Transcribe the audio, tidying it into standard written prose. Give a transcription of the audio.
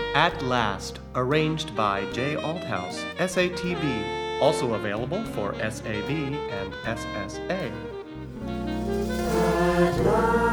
At Last, arranged by J. Althouse, SATB, also available for SAB and SSA. At last.